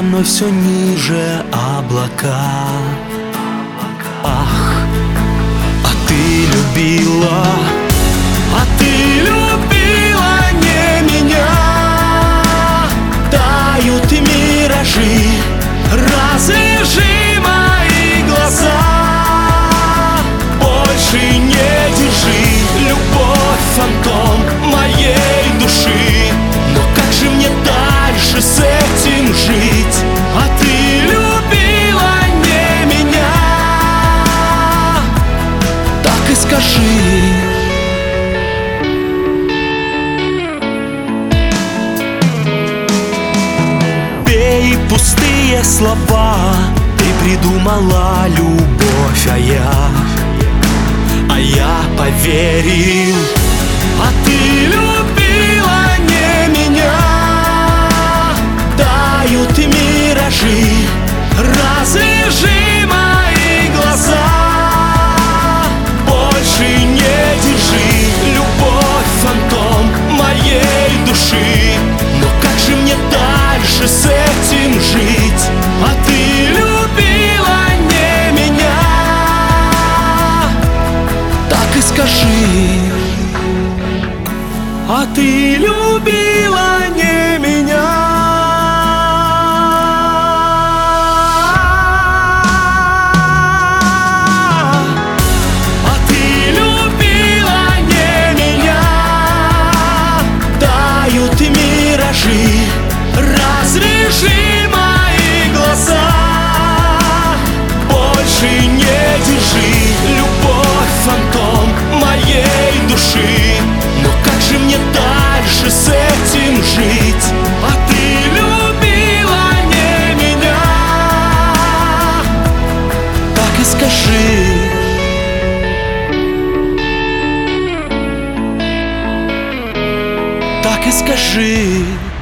мной все ниже облака. Ах, а ты любила, не меня. Тают миражи, развяжи мои глаза. Больше не держи, любовь, фантом моей души. Но как же мне дальше с этим жить? А ты любила не меня. Так и скажи. Пей пустые слова, ты придумала любовь, а я поверил. А ты любила не меня. Тают миражи, развяжи мои глаза. Больше не держи, любовь, фантом моей души. Но как же мне дальше с этим жить? А ты любила не меня. Так и скажи. А ты любила не меня. А ты любила не меня. Тают миражи, развяжи мои глаза. Больше не держи, любовь, фантом моей души. Но как же мне дальше с этим жить? А ты любила не меня. Так и скажи. Так и скажи.